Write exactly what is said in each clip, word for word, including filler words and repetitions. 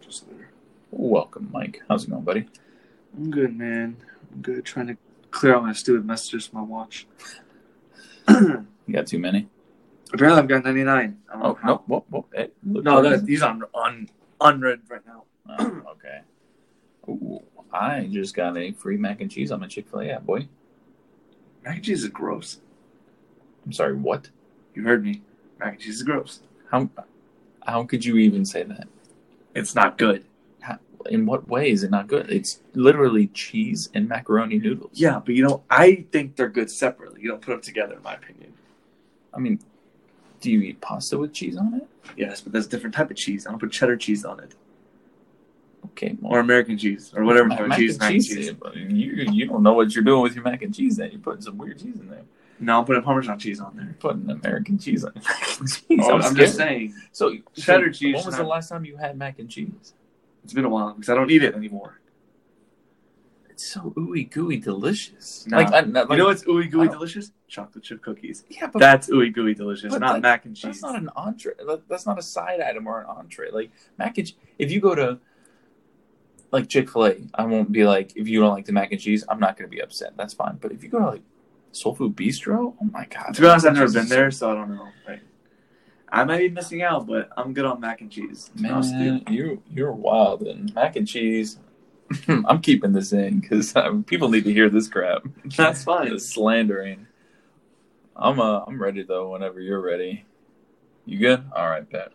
Just there. Welcome, Mike. How's it going, buddy? I'm good, man. I'm good. Trying to clear out my stupid messages from my watch. You got too many? Apparently, I've got ninety-nine. I don't Oh, know how. no. Whoa, whoa. Hey, look No, for that, it. he's on, on unread right now. Oh, okay. Ooh, I just got a free mac and cheese on my Chick-fil-A app, boy. Mac and cheese is gross. I'm sorry, what? You heard me. Mac and cheese is gross. How How could you even say that? It's not good. How, in what way is it not good? It's literally cheese and macaroni noodles. Yeah, but you know, I think they're good separately. You don't put them together, in my opinion. I mean, do you eat pasta with cheese on it? Yes, but that's a different type of cheese. I don't put cheddar cheese on it. Okay, well, Or American cheese. Or whatever type of mac cheese. and Mac and cheese. cheese. But you you don't know what you're doing with your mac and cheese. Then you're putting some weird cheese in there. No, I'm putting Parmesan cheese on there. You're putting American cheese on mac and cheese. Oh, I'm, I'm just scared. saying. So Cheddar so cheese When was not- the last time you had mac and cheese? It's been a while because I don't eat it anymore. It's so ooey gooey delicious. Nah. Like, I, like You know what's ooey I gooey don't- delicious? Chocolate chip cookies. yeah, but That's ooey gooey delicious, but not that- mac and cheese. that's not an entree. That- That's not a side item or an entree. Like mac and cheese. If you go to like Chick-fil-A, I won't be like, if you don't like the mac and cheese, I'm not going to be upset. That's fine. But if you go to like Soul Food Bistro, oh my god. To be honest, I've never Mac and been cheese there, is- so I don't know. Like, I might be missing out, but I'm good on mac and cheese. to be honest with you. Man, you you're wild. And mac and cheese. I'm keeping this in because um, people need to hear this crap. That's fine. The slandering. I'm uh, I'm ready though. Whenever you're ready. You good? All right, Pat.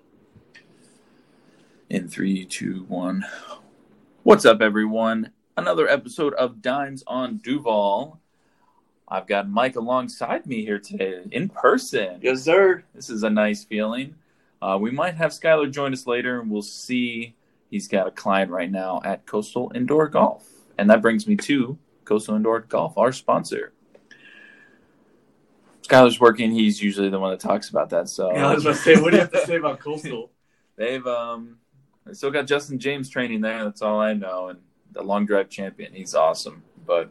In three, two, one. What's up, everyone? Another episode of Dimes on Duval. I've got Mike alongside me here today in person. Yes, sir. This is a nice feeling. Uh, we might have Skylar join us later, and we'll see. He's got a client right now at Coastal Indoor Golf. And that brings me to Coastal Indoor Golf, our sponsor. Skylar's working. He's usually the one that talks about that. So Yeah, I was about to say, what do you have to say about Coastal? they've um, they still got Justin James training there. That's all I know. And the long drive champion. He's awesome. But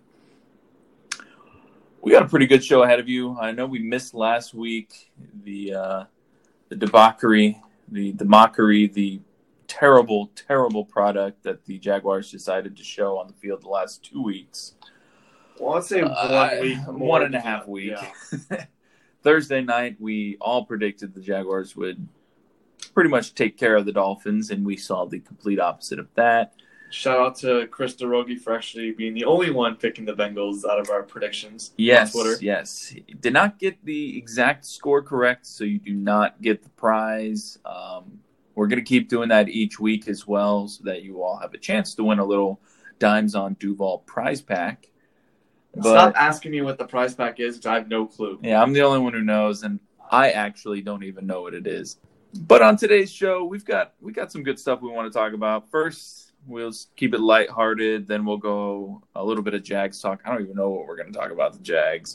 we got a pretty good show ahead of you. I know we missed last week the uh, the debauchery, the the mockery, the terrible, terrible product that the Jaguars decided to show on the field the last two weeks. Well, I'd say one Uh, week. one more and a than half that. week. Yeah. Thursday night, we all predicted the Jaguars would pretty much take care of the Dolphins, and we saw the complete opposite of that. Shout out to Chris DeRogi for actually being the only one picking the Bengals out of our predictions Yes, on Twitter. yes. Did not get the exact score correct, so you do not get the prize. Um, we're going to keep doing that each week as well so that you all have a chance to win a little Dimes on Duval prize pack. But, Stop asking me what the prize pack is, because I have no clue. yeah, I'm the only one who knows, and I actually don't even know what it is. But on today's show, we've got we got some good stuff we want to talk about. First, we'll keep it lighthearted. Then we'll go a little bit of Jags talk. I don't even know what we're going to talk about the Jags.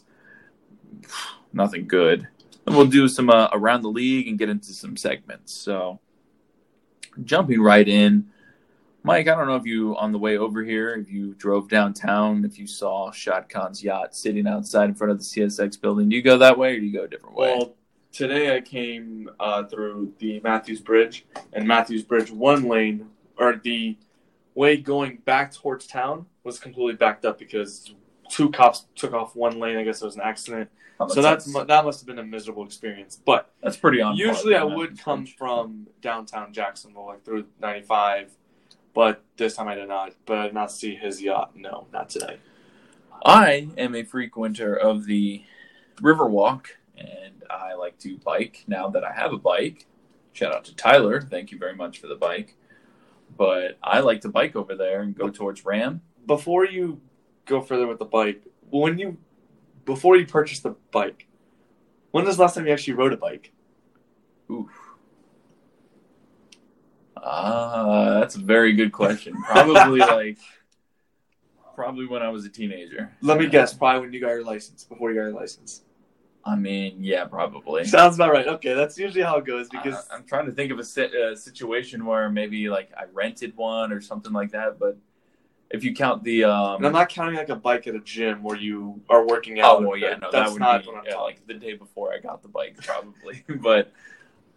Nothing good. And we'll do some uh, around the league and get into some segments. So, jumping right in, Mike, I don't know if you, on the way over here, if you drove downtown, if you saw Shad Khan's yacht sitting outside in front of the C S X building. Do you go that way or do you go a different way? Well, today I came uh, through the Matthews Bridge, and Matthews Bridge one lane, or the way going back towards town, was completely backed up because two cops took off one lane. I guess there was an accident. Oh, So that's mu- that must have been a miserable experience. But that's pretty on. usually par, I man. would come from downtown Jacksonville, like through ninety-five, but this time I did not. But I did not see his yacht. No, not today. I am a frequenter of the Riverwalk, and I like to bike now that I have a bike. Shout out to Tyler. Thank you very much for the bike. But I like to bike over there and go towards Ram. Before you go further with the bike, when you before you purchase the bike, when was the last time you actually rode a bike? Oof. Ah, that's a very good question. Probably like, probably when I was a teenager. Let me guess, probably when you got your license, before you got your license. I mean, yeah, probably. Sounds about right. Okay, that's usually how it goes because I, I'm trying to think of a, si- a situation where maybe like I rented one or something like that. But if you count the, um, and I'm not counting like a bike at a gym where you are working out. oh well, yeah, no, that's that would not be what I'm yeah, talking. like the day before I got the bike, probably. But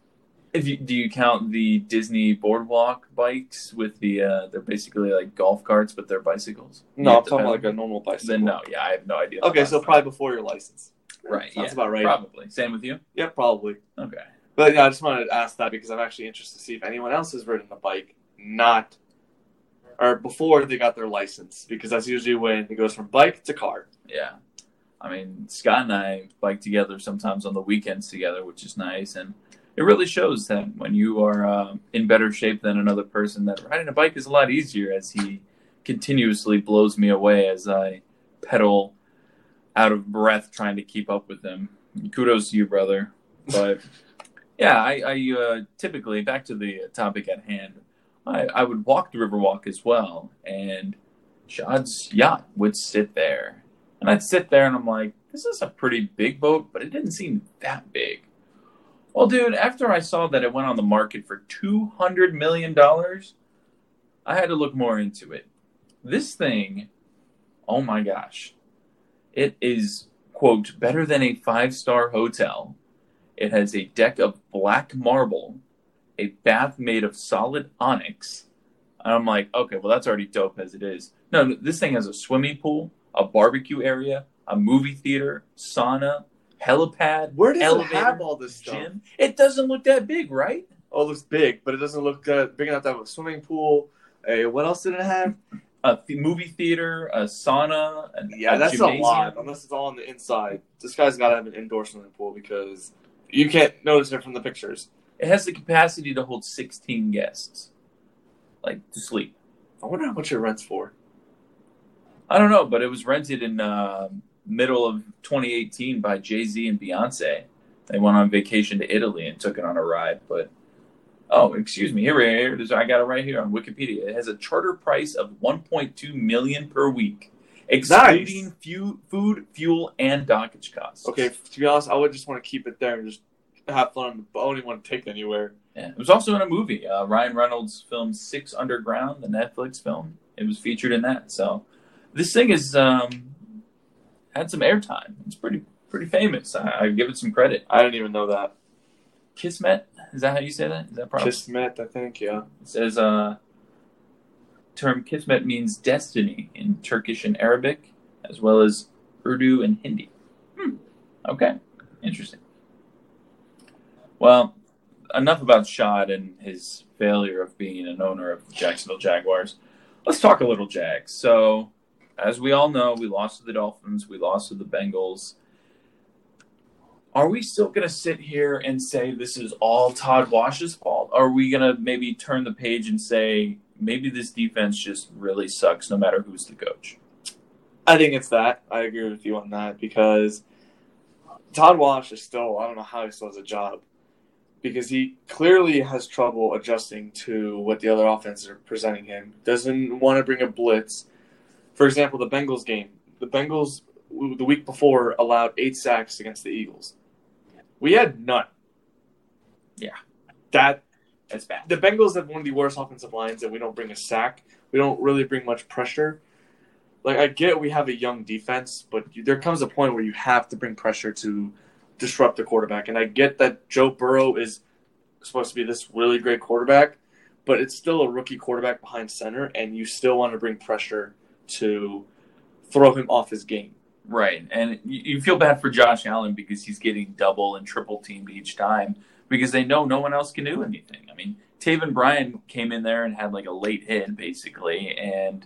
If you do you count the Disney Boardwalk bikes with the uh, they're basically like golf carts, but they're bicycles? No, I'm talking about like a normal bicycle. Then no, yeah, I have no idea. Okay, so probably before your license. Right. Sounds yeah, about right. Probably. Same with you? Yeah, probably. Okay. But yeah, I just wanted to ask that because I'm actually interested to see if anyone else has ridden a bike not or before they got their license, because that's usually when it goes from bike to car. Yeah. I mean, Scott and I bike together sometimes on the weekends together, which is nice, and it really shows that when you are uh, in better shape than another person, that riding a bike is a lot easier, as he continuously blows me away as I pedal out of breath trying to keep up with him. Kudos to you, brother. But yeah, I, I uh, typically, back to the topic at hand, I, I would walk the Riverwalk as well, and Shad's yacht would sit there. And I'd sit there and I'm like, this is a pretty big boat, but it didn't seem that big. Well, dude, after I saw that it went on the market for two hundred million dollars, I had to look more into it. This thing, oh my gosh, it is, quote, better than a five-star hotel. It has a deck of black marble, a bath made of solid onyx. And I'm like, okay, well, that's already dope as it is. No, this thing has a swimming pool, a barbecue area, a movie theater, sauna, helipad, Where does elevator, it have all this stuff? gym. It doesn't look that big, right? Oh, it looks big, but it doesn't look uh, big enough to have a swimming pool. A, what else did it have? A th- movie theater, a sauna, a, Yeah, a that's gymnasium. a lot, unless it's all on the inside. This guy's got to have an indoor swimming pool because you can't notice it from the pictures. It has the capacity to hold sixteen guests, like, to sleep. I wonder how much it rents for. I don't know, but it was rented in uh, middle of twenty eighteen by Jay-Z and Beyonce. They went on vacation to Italy and took it on a ride. But oh, excuse me, here, here it is. I got it right here on Wikipedia. It has a charter price of one point two million dollars per week, excluding Nice. fu- food, fuel, and dockage costs. Okay, to be honest, I would just want to keep it there and just have fun. I don't even want to take it anywhere. Yeah. It was also in a movie. Uh, Ryan Reynolds' film Six Underground, the Netflix film. It was featured in that. So this thing has um, had some airtime. It's pretty pretty famous. I, I give it some credit. I didn't even know that. Kismet, is that how you say that? Is that proper? Kismet, I think, yeah. It says uh, term Kismet means destiny in Turkish and Arabic, as well as Urdu and Hindi. Hmm. Okay, interesting. Well, enough about Shad and his failure of being an owner of the Jacksonville Jaguars. Let's talk a little Jags. So, as we all know, we lost to the Dolphins. We lost to the Bengals. Are we still going to sit here and say this is all Todd Wash's fault? Are we going to maybe turn the page and say maybe this defense just really sucks no matter who's the coach? I think it's that. I agree with you on that because Todd Wash is still, I don't know how he still has a job because he clearly has trouble adjusting to what the other offenses are presenting him. Doesn't want to bring a blitz. For example, the Bengals game. The Bengals, the week before, allowed eight sacks against the Eagles. We had none. Yeah. That That's bad. The Bengals have one of the worst offensive lines, and we don't bring a sack. We don't really bring much pressure. Like, I get we have a young defense, but you, there comes a point where you have to bring pressure to disrupt the quarterback. And I get that Joe Burrow is supposed to be this really great quarterback, but it's still a rookie quarterback behind center, and you still want to bring pressure to throw him off his game. Right, and you feel bad for Josh Allen because he's getting double and triple teamed each time because they know no one else can do anything. I mean, Taven Bryan came in there and had like a late hit, basically, and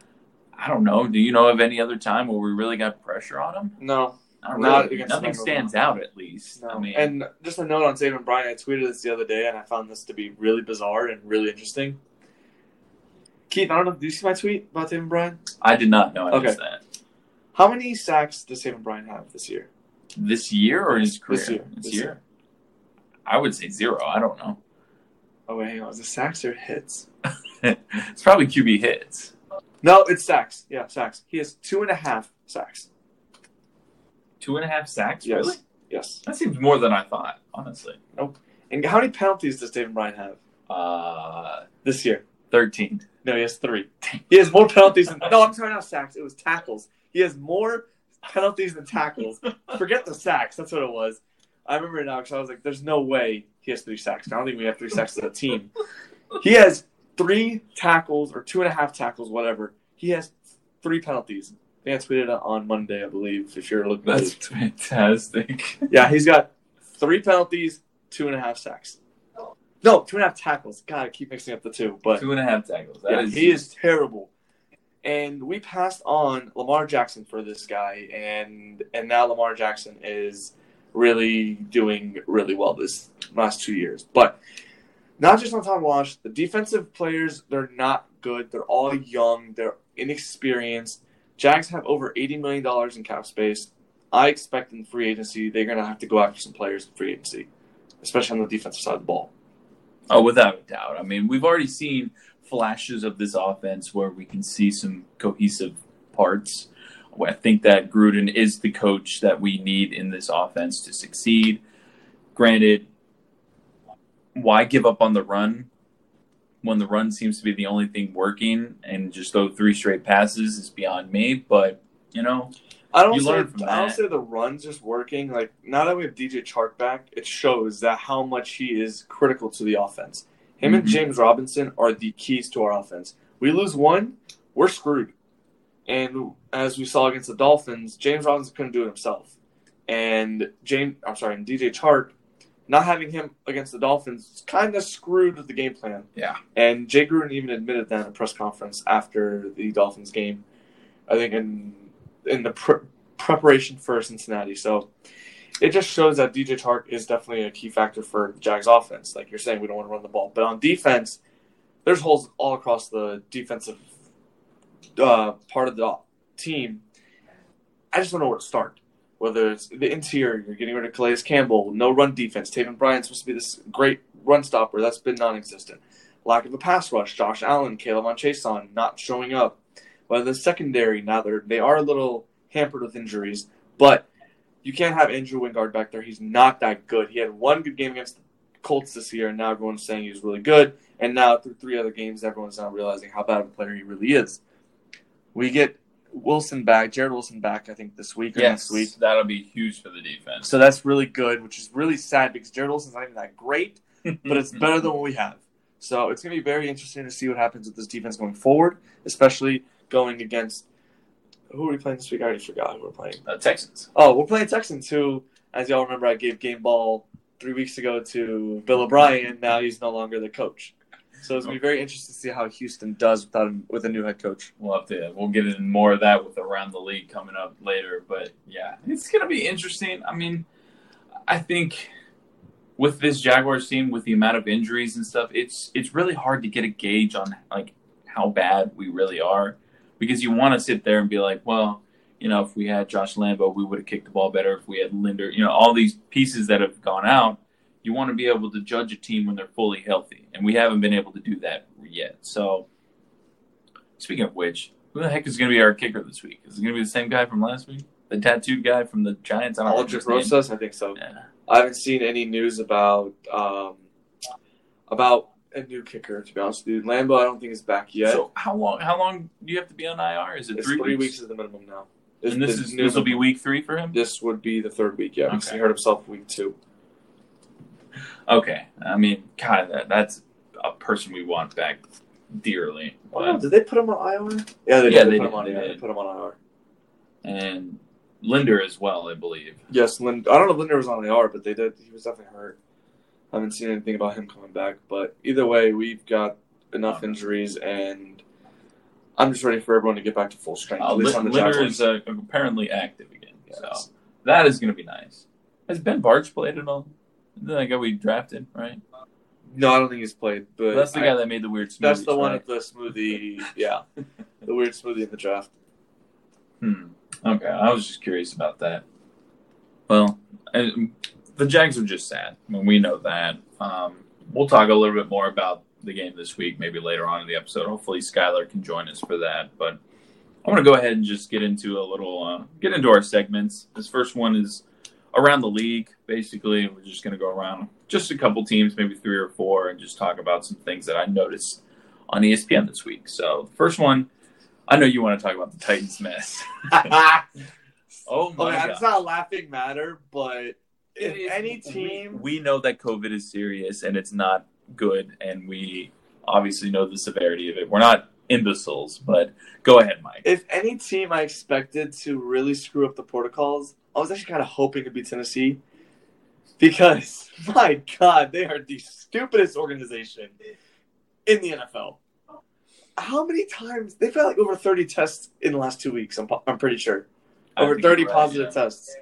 I don't know. Do you know of any other time where we really got pressure on him? No. Not Not really. against Nothing the Bengals, stands no. out, at least. No. I mean, And just a note on Taven Bryan, I tweeted this the other day, and I found this to be really bizarre and really interesting. Keith, I don't know, did you see my tweet about Taven Bryan? I did not know I Okay. missed that. How many sacks does Taven Bryan have this year? This year or his career? This year. This This year. year. I would say zero. I don't know. Oh, wait, hang on. Is it sacks or hits? It's probably Q B hits. No, it's sacks. Yeah, sacks. He has two and a half sacks. Two and a half sacks? Yes. Really? Yes. That seems more than I thought, honestly. And how many penalties does Taven Bryan have Uh, this year? thirteen. No, he has three. He has more penalties than... No, I'm sorry, not sacks. It was tackles. He has more penalties than tackles. Forget the sacks. That's what it was. I remember it now because I was like, "There's no way he has three sacks." I don't think we have three sacks as a team. He has three tackles or two and a half tackles, whatever. He has three penalties. I think I tweeted it on Monday, I believe. If you're looking, that's at it. Fantastic. Yeah, he's got three penalties, two and a half sacks. No, two and a half tackles. God, I keep mixing up the two. But two and a half tackles. That yeah, is... he is terrible. And we passed on Lamar Jackson for this guy, and and now Lamar Jackson is really doing really well this last two years. But not just on Tom Walsh, the defensive players, they're not good. They're all young. They're inexperienced. Jags have over eighty million dollars in cap space. I expect in free agency they're going to have to go after some players in free agency, especially on the defensive side of the ball. Oh, without a doubt. I mean, we've already seen flashes of this offense where we can see some cohesive parts. I think that Gruden is the coach that we need in this offense to succeed. Granted, why give up on the run when the run seems to be the only thing working, and just throw three straight passes is beyond me. But, you know, I don't you say, learn from that. I don't say the run's just working. Like, now that we have D J Chark back, it shows that how much he is critical to the offense. Him Mm-hmm. and James Robinson are the keys to our offense. We lose one, we're screwed. And as we saw against the Dolphins, James Robinson couldn't do it himself. And James, I'm sorry, and D J Chark, not having him against the Dolphins kind of screwed with the game plan. Yeah. And Jay Gruden even admitted that in a press conference after the Dolphins game, I think in in the pre- preparation for Cincinnati. So it just shows that D J Chark is definitely a key factor for the Jags offense. Like you're saying, we don't want to run the ball. But on defense, there's holes all across the defensive uh, part of the team. I just don't know where to start. Whether it's the interior, you're getting rid of Calais Campbell, no run defense. Taven Bryant's supposed to be this great run stopper. That's been non-existent. Lack of a pass rush. Josh Allen, Caleb on Chason not showing up. Whether the secondary, now they're, they are a little hampered with injuries. But you can't have Andrew Wingard back there. He's not that good. He had one good game against the Colts this year, and now everyone's saying he was really good. And now through three other games, everyone's now realizing how bad of a player he really is. We get Wilson back, Jared Wilson back, I think, this week or yes, next week. That'll be huge for the defense. So that's really good, which is really sad because Jared Wilson's not even that great, but it's better than what we have. So it's going to be very interesting to see what happens with this defense going forward, especially going against – who are we playing this week? I already forgot who we're playing. Uh, Texans. Oh, we're playing Texans, who, as y'all remember, I gave game ball three weeks ago to Bill O'Brien. Now he's no longer the coach. So it's going to be very interesting to see how Houston does without him, with a new head coach. We'll have to we'll get into more of that with Around the League coming up later. But yeah, it's going to be interesting. I mean, I think with this Jaguars team, with the amount of injuries and stuff, it's it's really hard to get a gauge on like how bad we really are, because you want to sit there and be like, well, you know, if we had Josh Lambo, we would have kicked the ball better. If we had Linder, you know, all these pieces that have gone out. You want to be able to judge a team when they're fully healthy, and we haven't been able to do that yet. So, speaking of which, who the heck is going to be our kicker this week? Is it going to be the same guy from last week? The tattooed guy from the Giants? I don't know. Aldrich Rosas? I think so. Yeah. I haven't seen any news about um, about a new kicker, to be honest with you. Lambo, I don't think is back yet. So, how long How long do you have to be on I R? Is it it's three, three weeks? weeks is the minimum now. And this, is, this will be week three for him? This would be the third week, yeah, because Okay. he hurt himself week two. Okay. I mean, God, that, that's a person we want back dearly. Oh, no, did they put him on I R? Yeah, they Yeah, did. they put did, him on. they Yeah, did. they put him on I R. And Linder as well, I believe. Yes, Lind- I don't know if Linder was on I R, but they did. He was definitely hurt. I haven't seen anything about him coming back. But either way, we've got enough injuries, and I'm just ready for everyone to get back to full strength. Uh, at least on the Linder Jaguars. is uh, apparently active again. Yes. So that is going to be nice. Has Ben Barch played at all? Isn't that guy we drafted, right? No, I don't think he's played. But That's the I- guy that made the weird smoothies, That's the one right? with the smoothie. Yeah, the weird smoothie in the draft. Hmm. Okay, I was just curious about that. Well, I, the Jags are just sad. I mean, we know that. Um, we'll talk a little bit more about the game this week, maybe later on in the episode. Hopefully, Skylar can join us for that. But I want to go ahead and just get into a little, uh, get into our segments. This first one is around the league. Basically, we're just going to go around just a couple teams, maybe three or four, and just talk about some things that I noticed on E S P N this week. So, the first one, I know you want to talk about the Titans mess. Oh my Okay, god! it's not a laughing matter, but if It is- any team, we, we know that COVID is serious and it's not good, and we obviously know the severity of it. We're not imbeciles, but go ahead, Mike. if any team I expected to really screw up the protocols, I was actually kind of hoping to be Tennessee, because my God, they are the stupidest organization in the N F L. How many times they've had like over thirty tests in the last two weeks? I'm I'm pretty sure I over think thirty you're right, positive yeah. tests,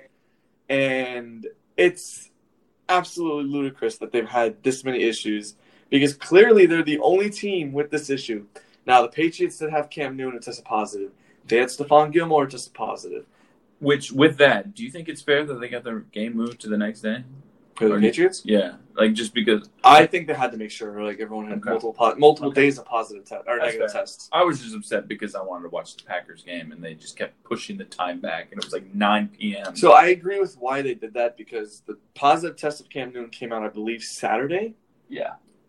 and it's absolutely ludicrous that they've had this many issues, because clearly they're the only team with this issue. Now the Patriots did have Cam Newton tested positive. They had Stephon Gilmore tested positive. Which, with that, do you think it's fair that they got their game moved to the next day? For the Or- Patriots, Yeah, like just because I think they had to make sure like everyone had Okay. multiple po- multiple Okay. days of positive te- or That's negative fair. tests. I was just upset because I wanted to watch the Packers game and they just kept pushing the time back, and it was like nine p.m. So I agree with why they did that, because the positive test of Cam Newton came out, I believe, Saturday. yeah.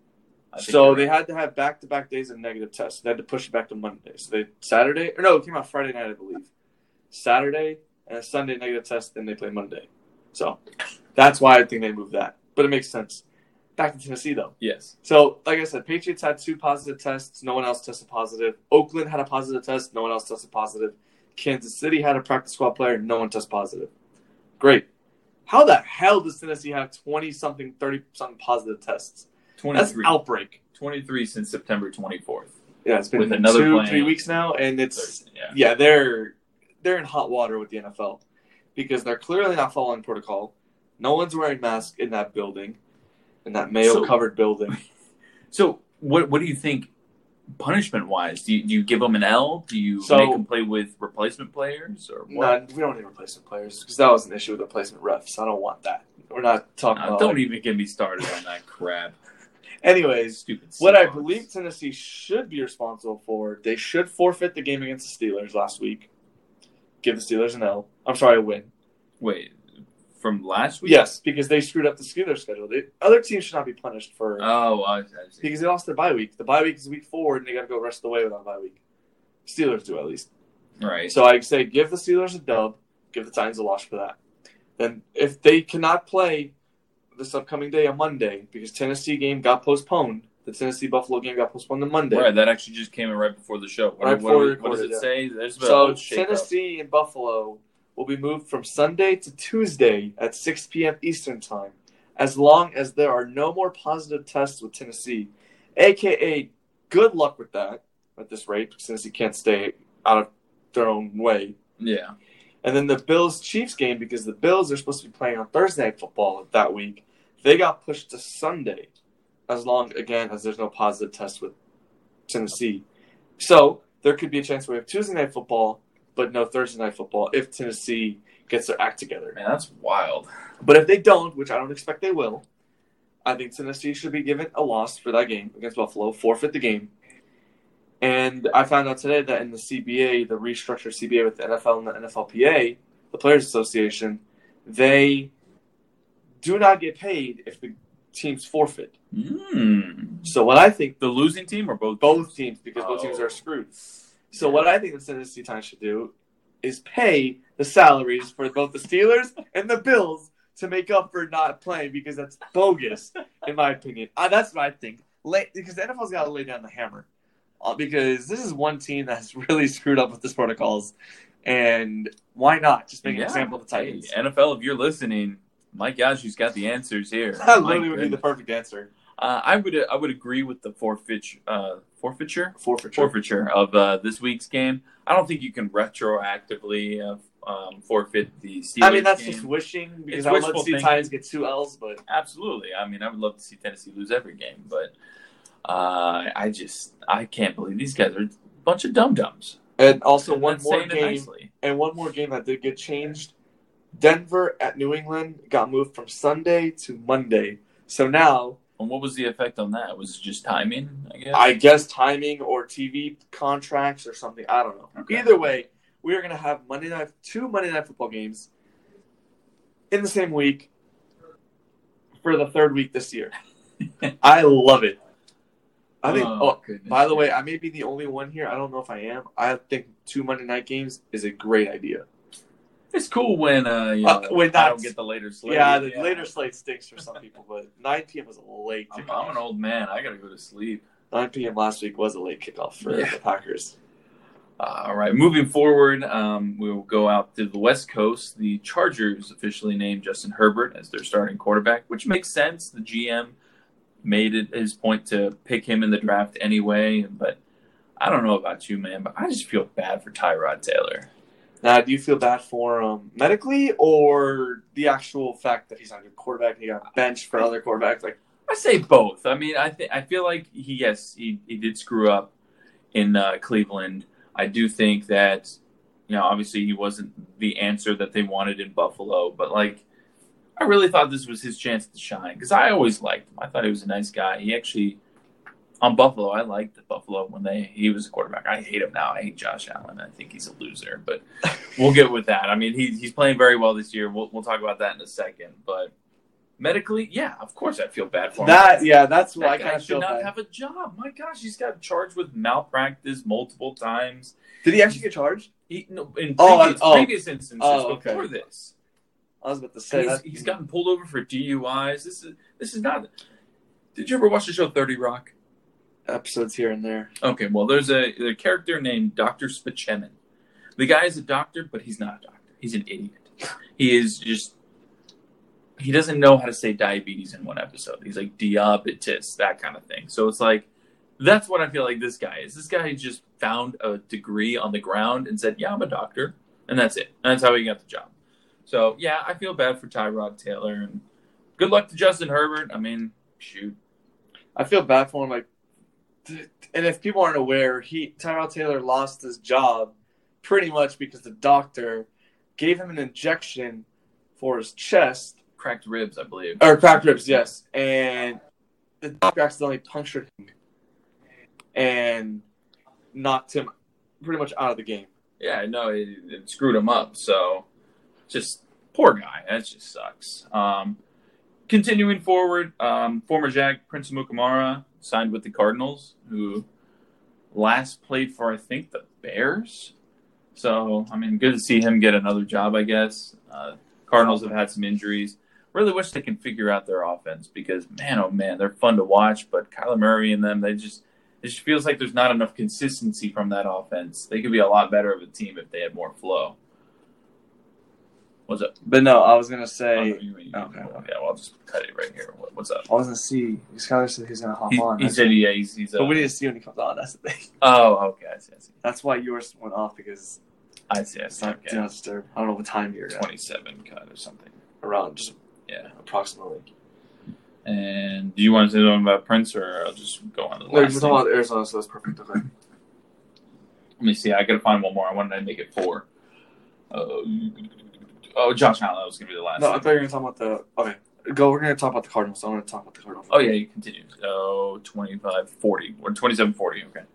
I think So you're they right. had to have back-to-back days of negative tests. They had to push it back to Monday. So they Saturday or no, it came out Friday night, I believe. Saturday and a Sunday negative test, then they play Monday. So that's why I think they moved that. But it makes sense. Back to Tennessee though. Yes. So like I said, Patriots had two positive tests. No one else tested positive. Oakland had a positive test. No one else tested positive. Kansas City had a practice squad player. No one tested positive. Great. How the hell does Tennessee have twenty-something, thirty-something positive tests? That's twenty-three. outbreak. twenty-three since September twenty-fourth. Yeah, it's been With another two, playing- three weeks now, and it's Yeah. yeah, they're they're in hot water with the N F L because they're clearly not following protocol. No one's wearing masks in that building, in that mayo-covered building. So what what do you think punishment wise? Do you, do you give them an L? Do you So- make them play with replacement players or what? No, we don't need replacement players because that was an issue with replacement refs. I don't want that. We're not talking Uh, about. don't like- even get me started on that crap. Anyways, Stupid. what I Seahawks. believe Tennessee should be responsible for, they should forfeit the game against the Steelers last week. Give the Steelers an L. I'm sorry, a win. Wait, from last week? Yes, because they screwed up the Steelers schedule. The other teams should not be punished for Oh, I, I see. because they lost their bye week. The bye week is week four, and they got to go the rest of the way without a bye week. Steelers do at least. Right. So I say give the Steelers a dub, give the Titans a loss for that. Then if they cannot play this upcoming day on Monday because Tennessee game got postponed, the Tennessee Buffalo game got postponed to Monday. Right, that actually just came in right before the show. What, Right what, before we what does recorded, it yeah. say? There's been a So whole shake-up. Tennessee and Buffalo will be moved from Sunday to Tuesday at six p.m. Eastern Time, as long as there are no more positive tests with Tennessee. A K A, good luck with that at this rate, because Tennessee can't stay out of their own way. Yeah. And then the Bills-Chiefs game, because the Bills are supposed to be playing on Thursday Night Football that week, they got pushed to Sunday, as long, again, as there's no positive test with Tennessee. So there could be a chance we have Tuesday Night Football, but no Thursday Night Football if Tennessee gets their act together. Man, that's wild. But if they don't, which I don't expect they will, I think Tennessee should be given a loss for that game against Buffalo, forfeit the game. And I found out today that in the C B A, the restructured C B A with the N F L and the N F L P A, the Players Association, they do not get paid if the teams forfeit. Mm. So what I think, The losing team or both? both teams, because both Oh. teams are screwed. So what I think the Tennessee Titans should do is pay the salaries for both the Steelers and the Bills to make up for not playing, because that's bogus, in my opinion. Uh, that's what I think. Lay, because the N F L's got to lay down the hammer. Uh, because this is one team that's really screwed up with this protocols. And why not? Just make Yeah. an example of the Titans. Hey, N F L, if you're listening, Mike Yashu's got the answers here. That My literally would be the goodness. perfect answer. Uh, I would I would agree with the forfeiture uh, forfeiture Forfeiture. forfeiture of uh, this week's game. I don't think you can retroactively uh, um, forfeit the Steelers I mean, that's game. just wishing, because It's I would love wishful to see thinking. Titans get two L's, but Absolutely. I mean, I would love to see Tennessee lose every game, but uh, I just I can't believe these guys are a bunch of dum dums. and also one more saying it game. nicely. And one more game that did get changed. Denver at New England got moved from Sunday to Monday. So now, And what was the effect on that? Was it just timing? I guess. I guess timing or T V contracts or something. I don't know. Okay. Either way, we are going to have Monday night, two Monday night football games in the same week for the third week this year. I love it. I think. Oh, Oh, goodness. by the way, I may be the only one here. I don't know if I am. I think two Monday night games is a great idea. It's cool when uh, you Uh, know, when I that's- don't get the later slate. Yeah, the later slate stinks for some people, but nine p.m. was a late I'm, kickoff. I'm an old man. I gotta go to sleep. nine p.m. last week was a late kickoff for Yeah. the Packers. Uh, all right, moving forward, um, we will go out to the West Coast. The Chargers officially named Justin Herbert as their starting quarterback, which makes sense. The G M made it his point to pick him in the draft anyway, but I don't know about you, man, but I just feel bad for Tyrod Taylor. Now, do you feel bad for him medically or the actual fact that he's not a good quarterback and he got benched for other quarterbacks? Like, I say both. I mean, I th- I feel like he yes he, he did screw up in uh, Cleveland. I do think that, you know, obviously he wasn't the answer that they wanted in Buffalo, but like I really thought this was his chance to shine because I always liked him. I thought he was a nice guy. He actually on Buffalo, I liked Buffalo when they he was a quarterback. I hate him now. I hate Josh Allen. I think he's a loser, but we'll get with that. I mean, he, he's playing very well this year. We'll we'll talk about that in a second, but. Medically, yeah, of course I feel bad for him. that, yeah, that's That why I guy kind of should feel not bad. have a job. My gosh, he's got charged with malpractice multiple times. Did he actually get charged? He, no, in Oh, previous, oh. previous instances Oh, okay. before this, I was about to say he's, that. he's gotten pulled over for D U Is. This is this is not. Did you ever watch the show thirty Rock? Episodes here and there. Okay, well, there's a, a character named Doctor Spachemin. The guy is a doctor, but he's not a doctor. He's an idiot. He is just. He doesn't know how to say diabetes in one episode. He's like diabetes, that kind of thing. So it's like, that's what I feel like this guy is. This guy just found a degree on the ground and said, yeah, I'm a doctor. And that's it. And that's how he got the job. So, yeah, I feel bad for Tyrod Taylor. And good luck to Justin Herbert. I mean, shoot. I feel bad for him. Like, and if people aren't aware, he Tyrod Taylor lost his job pretty much because the doctor gave him an injection for his chest. Cracked ribs, I believe. Or cracked ribs, yes. And the doctor accidentally punctured him and knocked him pretty much out of the game. Yeah, no, it, it screwed him up. So, just poor guy. That just sucks. Um, continuing forward, um, former Jag Prince Mukamara signed with the Cardinals, who last played for, I think, the Bears. So, I mean, good to see him get another job, I guess. Uh, Cardinals have had some injuries. Really wish they can figure out their offense because, man, oh, man, they're fun to watch. But Kyler Murray and them, they just it just feels like there's not enough consistency from that offense. They could be a lot better of a team if they had more flow. What's up? But no, I was gonna say. Oh, you- you- you- okay. Yeah, well, I'll just cut it right here. What- What's up? I was gonna see. Skyler said he's gonna hop He, on. he said, yeah, he's. he's uh, but we need to see when he comes on. That's the thing. Oh, okay. I see. I see. That's why yours went off because I see. I it's see. not do Okay. not disturb. I don't know what time you're at. twenty-seven cut or something. Around just Yeah. approximately. And do you want to say something about Prince, or I'll just go on to the No, we're last talking thing? about Arizona, so that's perfect. Okay. Let me see. I got to find one more. I wanted to make it four. Uh, oh, Josh Allen. That was going to be the last No, I thing. thought you were gonna talk about the. Okay, go. We're gonna talk about the Cardinals. So I'm gonna talk about the Cardinals. Oh, yeah, you continue. So, twenty-five forty. Or twenty-seven forty. Okay.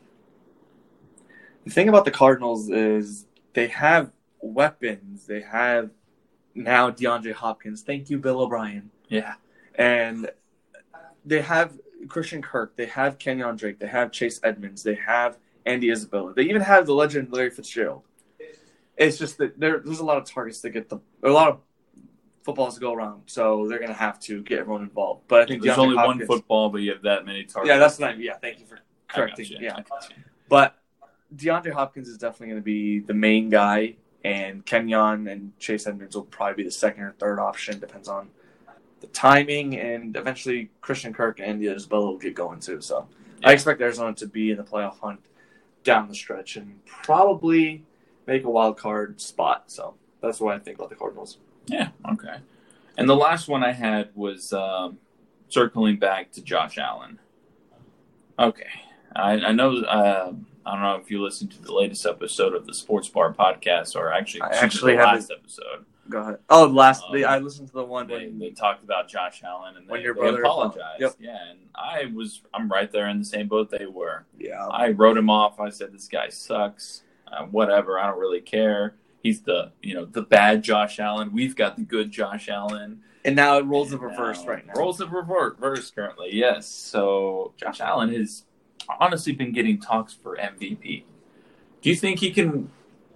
The thing about the Cardinals is they have weapons. They have now DeAndre Hopkins. Thank you, Bill O'Brien. Yeah. And they have Christian Kirk. They have Kenyon Drake. They have Chase Edmonds. They have Andy Isabella. They even have the legend Larry Fitzgerald. It's just that there, there's a lot of targets to get the a lot of footballs to go around, so they're gonna have to get everyone involved. But I think There's DeAndre only Hopkins, one football, but you have that many targets. Yeah, that's not. Yeah, thank you for I got correcting. you. Yeah, I got you. but DeAndre Hopkins is definitely going to be the main guy, and Kenyon and Chase Edmonds will probably be the second or third option. Depends on the timing, and eventually Christian Kirk and Andy Isabella will get going too. So Yeah. I expect Arizona to be in the playoff hunt down the stretch and probably make a wild card spot. So that's what I think about the Cardinals. Yeah, okay. And the last one I had was um, circling back to Josh Allen. Okay. I, I know, uh, I don't know if you listened to the latest episode of the Sports Bar podcast or actually, I listened actually to the haven't. last episode. Go ahead. Oh, last Um, the, I listened to the one They, when they talked about Josh Allen and When they, your they brother- apologized. Yep. Yeah, and I was, I'm right there in the same boat they were. yeah. I wrote him off. I said, this guy sucks. Uh, whatever. I don't really care. He's the, you know, the bad Josh Allen. We've got the good Josh Allen. And now it rolls in And reverse now- right now. Rolls in reverse, reverse currently, yes. So Josh Allen has honestly been getting talks for M V P. Do you think he can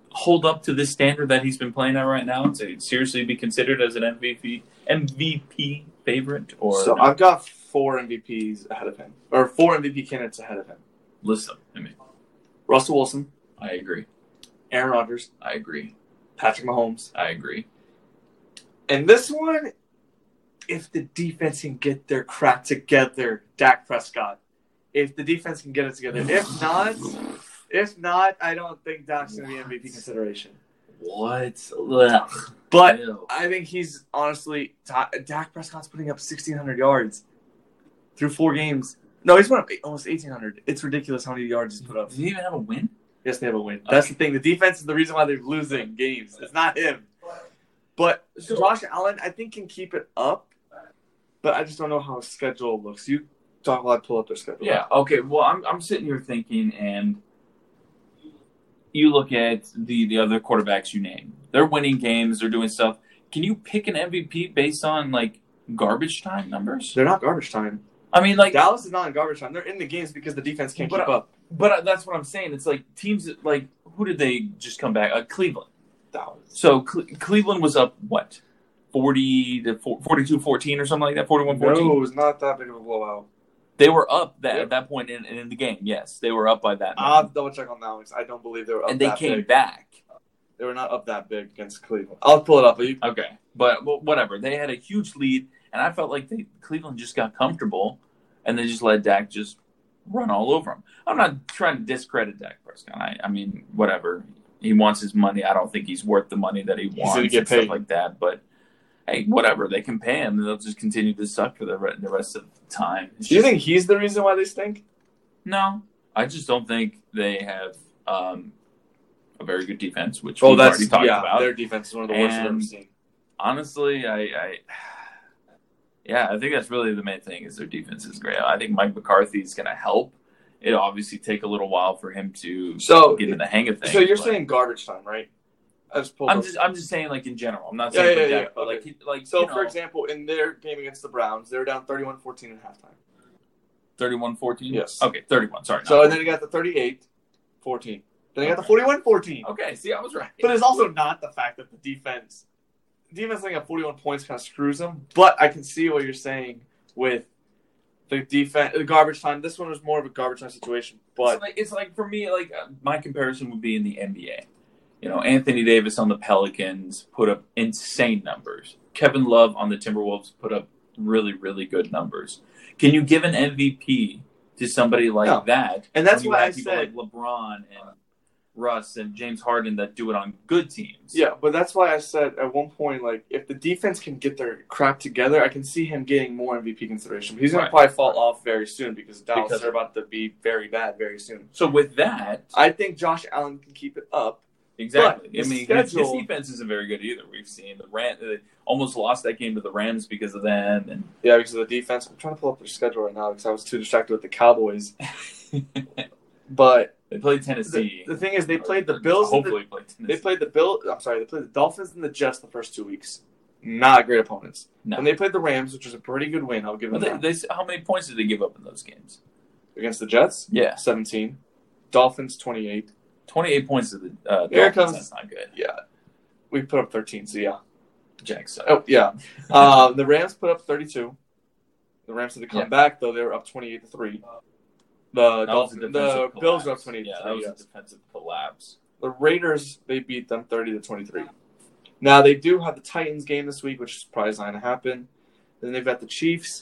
hold up to this standard that he's been playing at right now to seriously be considered as an M V P M V P favorite? Or so no? I've got four M V Ps ahead of him, or four M V P candidates ahead of him. List them. I mean, Russell Wilson, I agree. Aaron Rodgers, I agree. Patrick Mahomes. I agree. And this one, if the defense can get their crap together, Dak Prescott. If the defense can get it together. If not, if not, I don't think Dak's going to be M V P consideration. What? Ugh. But Ew. I think he's honestly, Dak Prescott's putting up sixteen hundred yards through four games. No, he's put up almost eighteen hundred. It's ridiculous how many yards he's put up. Does he even have a win? Yes, they have a win. Okay. That's the thing. The defense is the reason why they're losing games. It's not him. But Josh Allen, I think, can keep it up. But I just don't know how his schedule looks. You talk while I pull up their schedule. Yeah. Okay. Well, I'm I'm sitting here thinking, and you look at the the other quarterbacks you name. They're winning games. They're doing stuff. Can you pick an M V P based on like garbage time numbers? They're not garbage time. I mean, like Dallas is not in garbage time. They're in the games because the defense can't But keep I- up. But that's what I'm saying. It's like teams that, like, who did they just come back? Uh, Cleveland. Dallas. So Cle- Cleveland was up, what, forty to forty-two fourteen or something like that, forty-one fourteen? No, it was not that big of a blowout. They were up that, Yeah. at that point in, in the game, yes. They were up by that. I'll have to double check on that one because I don't believe they were up and they that came big. back. They were not up that big against Cleveland. I'll pull it up. But you, Okay. But well, whatever. They had a huge lead, and I felt like they Cleveland just got comfortable, and they just let Dak just run all over him. I'm not trying to discredit Dak Prescott. I, I mean, whatever. He wants his money. I don't think he's worth the money that he wants gonna get and stuff paid. like that. But, hey, whatever. They can pay him, and they'll just continue to suck for the, re- the rest of the time. It's do you just- think he's the reason why they stink? No. I just don't think they have um, a very good defense, which Oh, we've that's already talked yeah. about. Their defense is one of the worst I've ever And- seen. Honestly, I, I, yeah, I think that's really the main thing is their defense is great. I think Mike McCarthy is going to help. It'll obviously take a little while for him to So, get in the hang of things. so you're but saying garbage time, right? I just pulled I'm up- just, I'm just saying, like in general. I'm not Yeah, saying yeah, for yeah, Dak, but okay. like, he- like So, you for know, example, in their game against the Browns, they were down thirty-one fourteen at halftime. thirty-one fourteen. Yes. Okay, thirty-one. Sorry. So, not and then you got the thirty-eight fourteen. Then you got the forty-one fourteen. okay, see, I was right. But it's also not the fact that the defense, defense only got forty-one points kind of screws them. But I can see what you're saying with the defense, the garbage time. This one was more of a garbage time situation. But it's like, it's like for me, like uh, my comparison would be in the N B A. You know, Anthony Davis on the Pelicans put up insane numbers. Kevin Love on the Timberwolves put up really, really good numbers. Can you give an M V P to somebody like No. that? And that's when you why have I people said- like LeBron and Russ and James Harden that do it on good teams. yeah, but that's why I said at one point, like, if the defense can get their crap together, I can see him getting more M V P consideration. But he's going Right. to probably fall off very soon because Dallas Because- are about to be very bad very soon. So with that, I think Josh Allen can keep it up. exactly. But I the mean, his, his schedule- defense defense isn't very good either. We've seen the Ram they almost lost that game to the Rams because of them, and Yeah, because of the defense. I'm trying to pull up their schedule right now because I was too distracted with the Cowboys. But they played the, Tennessee. the thing is, they played the Or Bills. And the, Hopefully, played Tennessee. they played the Bill. I'm sorry, they played the Dolphins and the Jets the first two weeks. Not great opponents. No. And they played the Rams, which was a pretty good win. I'll give them Well, they, that. they, how many points did they give up in those games? Against the Jets, Yeah, seventeen. Dolphins, twenty-eight. twenty-eight points to the uh, Here it Dolphins. comes. That's not good. Yeah, we put up thirteen. So yeah. Jags suck. Oh yeah. um, the Rams put up thirty-two. The Rams had to come Yeah. back though; they were up twenty-eight to three. The That was a Dolphins, defensive the collapse. Bills were up twenty-eight Yeah, to that three. was Yes. a defensive collapse. The Raiders, they beat them thirty to twenty-three. Now they do have the Titans game this week, which is probably not going to happen. Then they've got the Chiefs.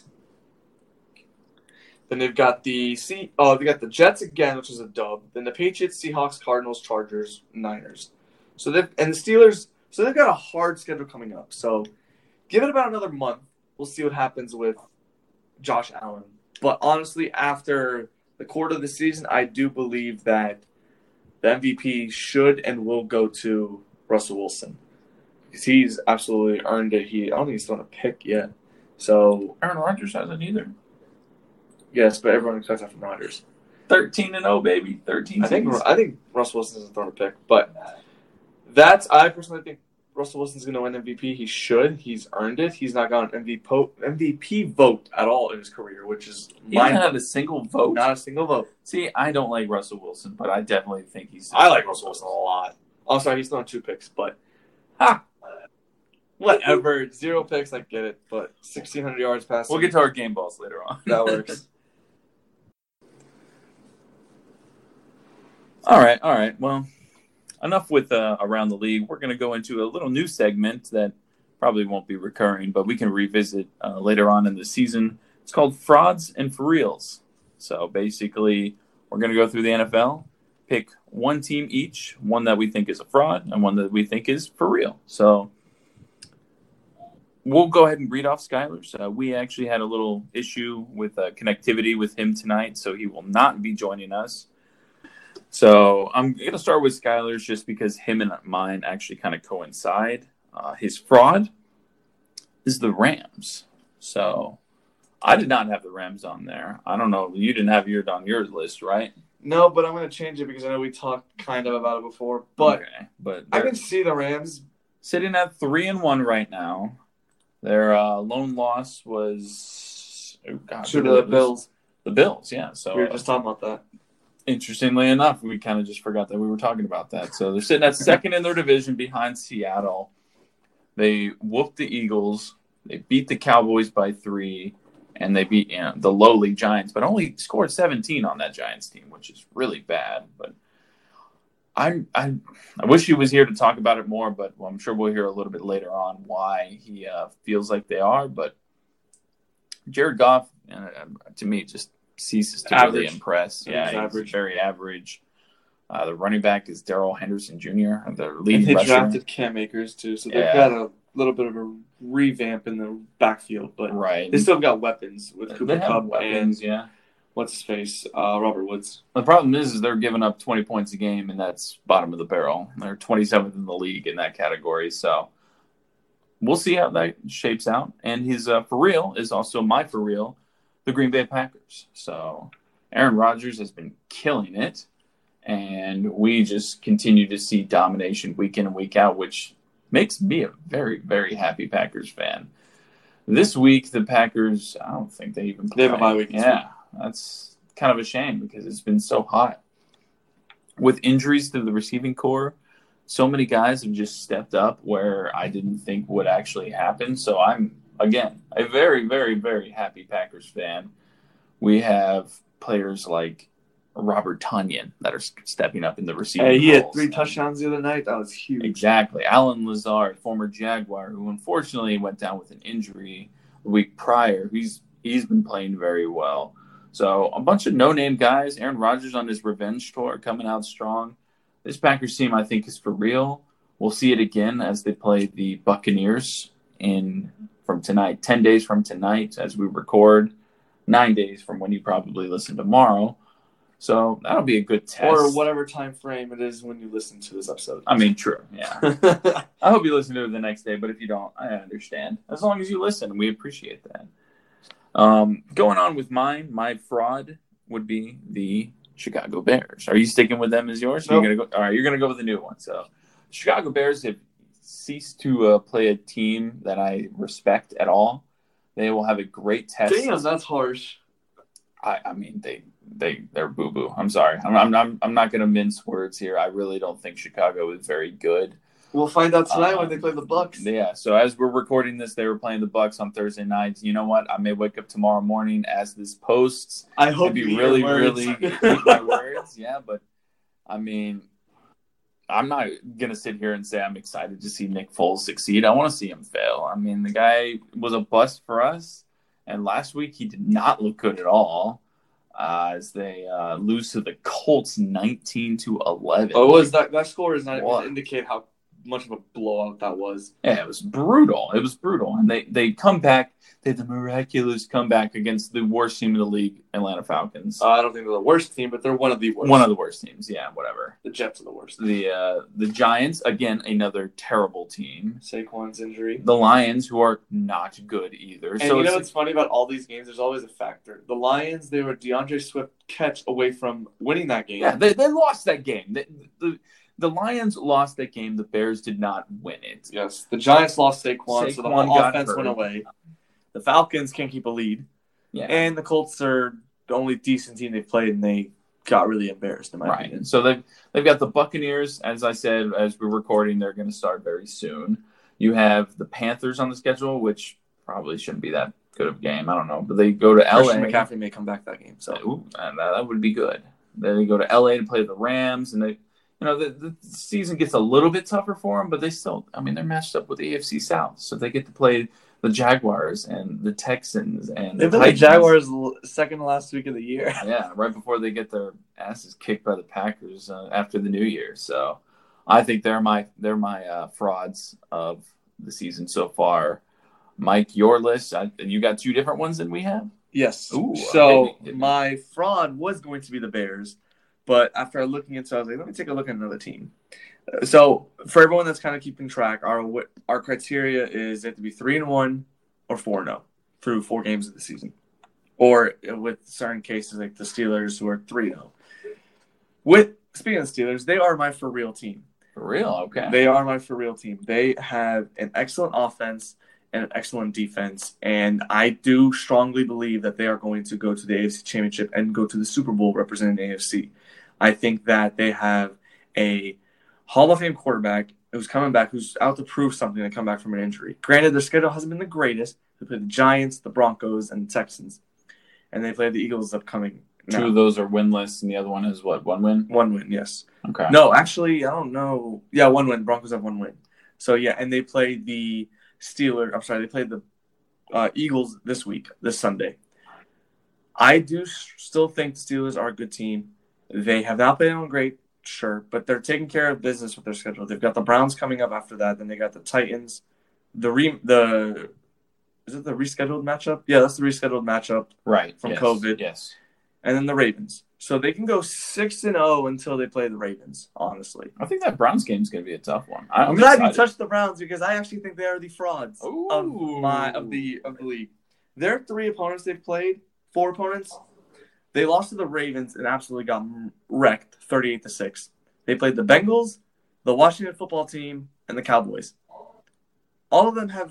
Then they've got the C. Oh, they got the Jets again, which is a dub. Then the Patriots, Seahawks, Cardinals, Chargers, Niners. So they and the Steelers. So they've got a hard schedule coming up. So give it about another month. We'll see what happens with Josh Allen. But honestly, after the quarter of the season, I do believe that the M V P should and will go to Russell Wilson because he's absolutely earned it. He I don't think he's thrown a pick yet. So Aaron Rodgers hasn't either. yes, but everyone expects that from Rodgers. Thirteen and zero, baby. Thirteen. I think seasons. I think Russell Wilson hasn't thrown a pick, but that's I personally think Russell Wilson's going to win M V P. He should. He's earned it. He's not got an M V P M V P vote at all in his career, which is He doesn't mind- have a single vote. not a single vote. See, I don't like Russell Wilson, but I definitely think he's. I like Russell Wilson a lot. Oh, sorry, he's throwing two picks, but Ha! whatever. Zero picks, I get it, but sixteen hundred yards passing. We'll get to our game balls later on. That works. All right, all right. Well, enough with uh, Around the League. We're going to go into a little new segment that probably won't be recurring, but we can revisit uh, later on in the season. It's called Frauds and For Reals. So basically, we're going to go through the N F L, pick one team each, one that we think is a fraud and one that we think is for real. So we'll go ahead and read off Skylar's. Uh, we actually had a little issue with uh, connectivity with him tonight, so he will not be joining us. So I'm going to start with Skylar's just because him and mine actually kind of coincide. Uh, his fraud is the Rams. So I did not have the Rams on there. I don't know. You didn't have yours on your list, right? No, but I'm going to change it because I know we talked kind of about it before. But, okay, but I can see the Rams sitting at three and one right now. Their uh, lone loss was oh God, to the Bills. The Bills, yeah. So we were just talking about that. Interestingly enough, we kind of just forgot that we were talking about that. So they're sitting at second in their division behind Seattle. They whooped the Eagles. They beat the Cowboys by three, and they beat you know, the lowly Giants, but only scored seventeen on that Giants team, which is really bad. But I I I wish he was here to talk about it more, but well, I'm sure we'll hear a little bit later on why he uh, feels like they are. But Jared Goff, uh, to me, just ceases to average. really impress. He's Yeah, he's average. very average. Uh, the running back is Darrell Henderson Junior, the leading and they rusher. drafted Cam Akers, too, so they've Yeah. got a little bit of a revamp in the backfield, but Right. they still got weapons with Cooper They have Kupp weapons, and yeah. what's his face, uh, Robert Woods. The problem is, is they're giving up twenty points a game, and that's bottom of the barrel. They're twenty-seventh in the league in that category, so we'll see how that shapes out. And his uh, for real is also my for real, the Green Bay Packers. So Aaron Rodgers has been killing it, and we just continue to see domination week in and week out, which makes me a very, very happy Packers fan. This week, the Packers, I don't think they even play. They have a bye week this Yeah, that's kind of a shame because it's been so hot. With injuries to the receiving core, so many guys have just stepped up where I didn't think would actually happen. So I'm, again, a very, very, very happy Packers fan. We have players like Robert Tonyan that are stepping up in the receiving Hey, he had roles. three touchdowns the other night. That was huge. Exactly. Alan Lazard, former Jaguar, who unfortunately went down with an injury the week prior. He's he's been playing very well. So a bunch of no-name guys. Aaron Rodgers on his revenge tour coming out strong. This Packers team, I think, is for real. We'll see it again as they play the Buccaneers in from tonight, ten days from tonight as we record, nine days from when you probably listen tomorrow. So that'll be a good test. Or whatever time frame it is when you listen to this episode. I mean, true, yeah. I hope you listen to it the next day, but if you don't, I understand. As long as you listen, we appreciate that. Um, going on with mine, my fraud would be the Chicago Bears. Are you sticking with them as yours? Nope. You're gonna go. All right, you're gonna go with the new one. So, Chicago Bears have ceased to uh, play a team that I respect at all. They will have a great test. Damn, that's harsh. I, I mean, they they they're boo boo. I'm sorry. I'm I'm not, I'm not going to mince words here. I really don't think Chicago is very good. We'll find out tonight Um, when they play the Bucks. Yeah. So as we're recording this, they were playing the Bucks on Thursday night. You know what? I may wake up tomorrow morning as this posts. I hope I'd be you eat really, your words. really eat my words. Yeah, but I mean, I'm not gonna sit here and say I'm excited to see Nick Foles succeed. I want to see him fail. I mean, the guy was a bust for us, and last week he did not look good at all. Uh, as they uh, lose to the Colts nineteen to eleven. Oh, it was that that score is not What? even to indicate how much of a blowout that was. Yeah, it was brutal. It was brutal. And they, they come back. They had the miraculous comeback against the worst team in the league, Atlanta Falcons. Uh, I don't think they're the worst team, but they're one of the worst. One of the worst teams. Yeah, whatever. the Jets are the worst. The uh, the Giants, again, another terrible team. Saquon's injury. The Lions, who are not good either. And so you know it's- what's funny about all these games? There's always a factor. The Lions, they were DeAndre Swift catch away from winning that game. yeah, they, they lost that game. The, the, the Lions lost that game. The Bears did not win it. Yes. The Giants lost Saquon, so the Saquon got offense hurt. went away. The Falcons can't keep a lead. Yeah. And the Colts are the only decent team they've played, and they got really embarrassed in my right. opinion. So they've they've got the Buccaneers, as I said, as we're recording, they're going to start very soon. You have the Panthers on the schedule, which probably shouldn't be that good of a game. I don't know, but they go to L A. Christian McCaffrey may come back that game, so Ooh, and that, that would be good. Then they go to L A to play the Rams, and they, you know, the, the season gets a little bit tougher for them, but they still, I mean, they're matched up with the A F C South, so they get to play the Jaguars and the Texans and they the played the Jaguars second to last week of the year. Yeah, right before they get their asses kicked by the Packers uh, after the New Year. So I think they're my they're my uh, frauds of the season so far. Mike, your list, I, you got two different ones than we have? Yes. Ooh, so hit me, hit me. My fraud was going to be the Bears, but after looking into it, I was like, let me take a look at another team. So for everyone that's kind of keeping track, our our criteria is they have to be three and one or four and zero through four games of the season, or with certain cases like the Steelers who are three and zero. With speaking of the Steelers, they are my for real team. For real, okay. They are my for real team. They have an excellent offense and an excellent defense, and I do strongly believe that they are going to go to the A F C Championship and go to the Super Bowl representing the A F C. I think that they have a Hall of Fame quarterback who's coming back, who's out to prove something to come back from an injury. Granted, their schedule hasn't been the greatest. They played the Giants, the Broncos, and the Texans, and they play the Eagles upcoming. Two now. of those are winless, and the other one is what, one win? One win, yes. Okay. No, actually, I don't know. Yeah, one win. Broncos have one win. So, yeah, and they played the Steelers. I'm sorry, they played the uh, Eagles this week, this Sunday. I do still think the Steelers are a good team. They have not played on great, sure, but they're taking care of business with their schedule. They've got the Browns coming up after that. Then they got the Titans. The re the is it the rescheduled matchup? Yeah, that's the rescheduled matchup. Right. From yes, COVID. Yes. And then the Ravens. So they can go six and zero until they play the Ravens. Honestly, I think that Browns game is going to be a tough one. I'm, I'm glad excited. you touched the Browns because I actually think they are the frauds Ooh. of my of the of the league. Their three opponents they've played, four opponents, they lost to the Ravens and absolutely got wrecked, thirty-eight to six. They played the Bengals, the Washington Football Team, and the Cowboys. All of them have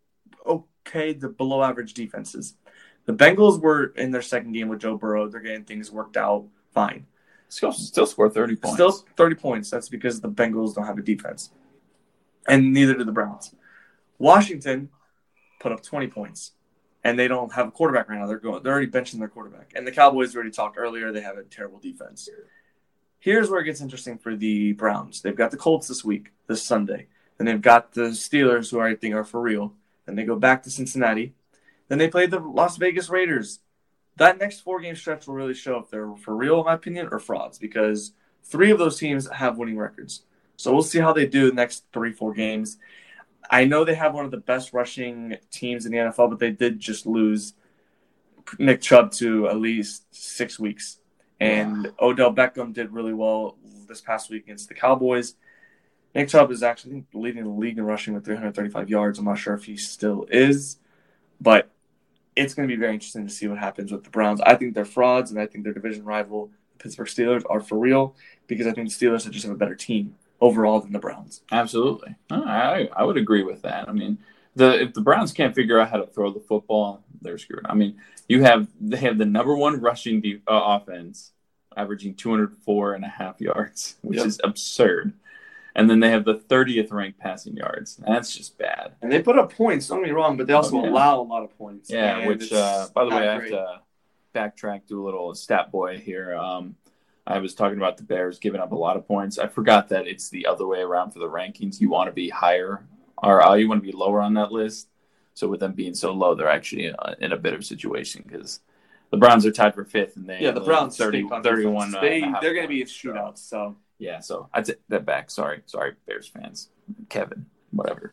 okay to below average defenses. The Bengals were in their second game with Joe Burrow. They're getting things worked out fine. Still, still score thirty points. Still thirty points. That's because the Bengals don't have a defense. And neither do the Browns. Washington put up twenty points. And they don't have a quarterback right now. They're going. They're already benching their quarterback. And the Cowboys already talked earlier. They have a terrible defense. Here's where it gets interesting for the Browns. They've got the Colts this week, this Sunday. Then they've got the Steelers, who I think are for real. Then they go back to Cincinnati. Then they play the Las Vegas Raiders. That next four-game stretch will really show if they're for real, in my opinion, or frauds, because three of those teams have winning records. So we'll see how they do the next three, four games. I know they have one of the best rushing teams in the N F L, but they did just lose Nick Chubb to at least six weeks. And yeah. Odell Beckham did really well this past week against the Cowboys. Nick Chubb is actually leading the league in rushing with three hundred thirty-five yards. I'm not sure if he still is, but it's going to be very interesting to see what happens with the Browns. I think they're frauds, and I think their division rival, the Pittsburgh Steelers, are for real because I think the Steelers just have a better team overall than the Browns. Absolutely. I, I would agree with that. I mean, the if the Browns can't figure out how to throw the football, they're screwed. I mean, you have they have the number one rushing de- uh, offense, averaging two hundred four and a half yards, which yep. is absurd. And then they have the thirtieth ranked passing yards. That's just bad. And they put up points, don't get me wrong, but they also oh, yeah. allow a lot of points. Yeah, which, uh, by the way, I have to backtrack, do a little stat boy here. Um, I was talking about the Bears giving up a lot of points. I forgot that it's the other way around for the rankings. You want to be higher, or uh, you want to be lower on that list. So with them being so low, they're actually uh, in a better situation because the Browns are tied for fifth. and they Yeah, the Browns thirty, thirty-one. Uh, they, they're going to be in shootouts, so... Yeah, so I take that back. Sorry. Sorry, Bears fans. Kevin, whatever.